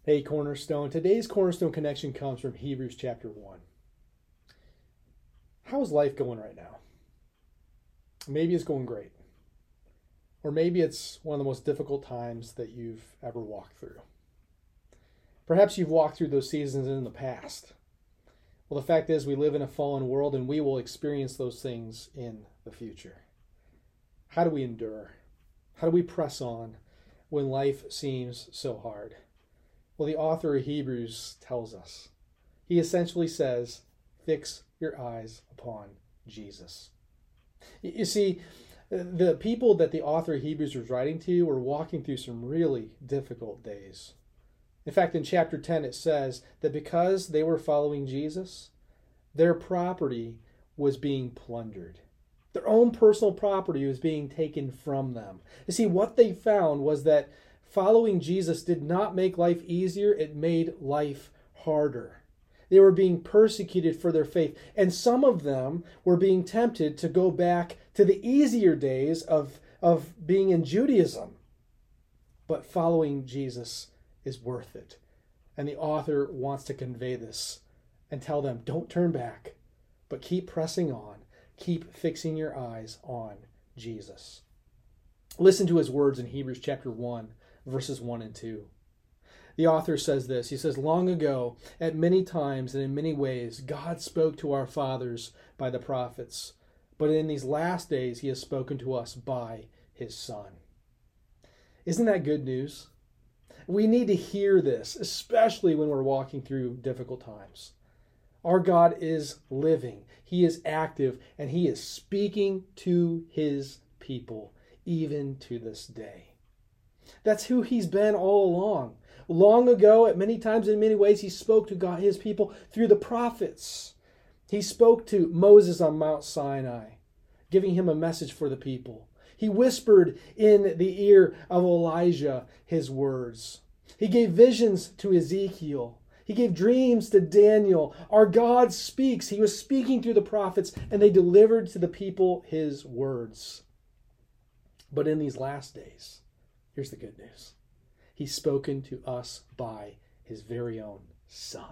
Hey, Cornerstone. Today's Cornerstone connection comes from Hebrews chapter 1. How's life going right now? Maybe it's going great. Or maybe it's one of the most difficult times that you've ever walked through. Perhaps you've walked through those seasons in the past. Well, the fact is we live in a fallen world and we will experience those things in the future. How do we endure? How do we press on when life seems so hard? Well, the author of Hebrews tells us. He essentially says, fix your eyes upon Jesus. You see, the people that the author of Hebrews was writing to were walking through some really difficult days. In fact, in chapter 10, it says that because they were following Jesus, their property was being plundered. Their own personal property was being taken from them. You see, what they found was that following Jesus did not make life easier, it made life harder. They were being persecuted for their faith, and some of them were being tempted to go back to the easier days of being in Judaism. But following Jesus is worth it. And the author wants to convey this and tell them, don't turn back, but keep pressing on. Keep fixing your eyes on Jesus. Listen to his words in Hebrews chapter 1, verses 1 and 2. The author says this. He says, long ago, at many times and in many ways, God spoke to our fathers by the prophets. But in these last days, he has spoken to us by his Son. Isn't that good news? We need to hear this, especially when we're walking through difficult times. Our God is living. He is active, and he is speaking to his people, even to this day. That's who he's been all along. Long ago, at many times, in many ways, he spoke to God, his people, through the prophets. He spoke to Moses on Mount Sinai, giving him a message for the people. He whispered in the ear of Elijah his words. He gave visions to Ezekiel. He gave dreams to Daniel. Our God speaks. He was speaking through the prophets, and they delivered to the people his words. But in these last days, here's the good news. He's spoken to us by his very own Son.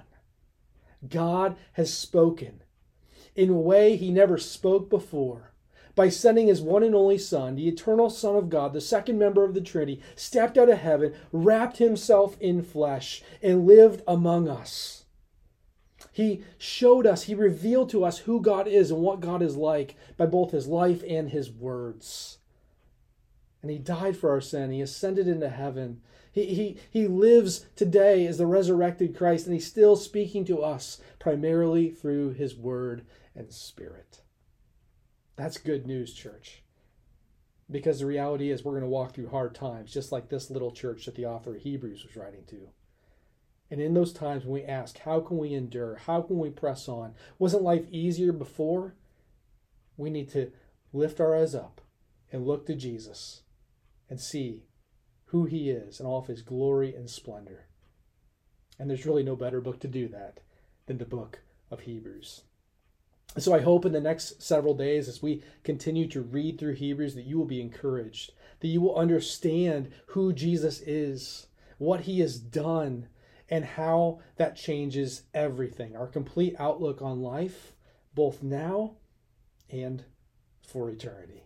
God has spoken in a way he never spoke before. By sending his one and only Son, the eternal Son of God, the second member of the Trinity, stepped out of heaven, wrapped himself in flesh, and lived among us. He showed us, he revealed to us who God is and what God is like by both his life and his words. And he died for our sin. He ascended into heaven. He lives today as the resurrected Christ, and he's still speaking to us primarily through his word and spirit. That's good news, church. Because the reality is we're going to walk through hard times, just like this little church that the author of Hebrews was writing to. And in those times when we ask, how can we endure? How can we press on? Wasn't life easier before? We need to lift our eyes up and look to Jesus and see who he is and all of his glory and splendor. And there's really no better book to do that than the book of Hebrews. So I hope in the next several days as we continue to read through Hebrews that you will be encouraged, that you will understand who Jesus is, what he has done, and how that changes everything, our complete outlook on life, both now and for eternity.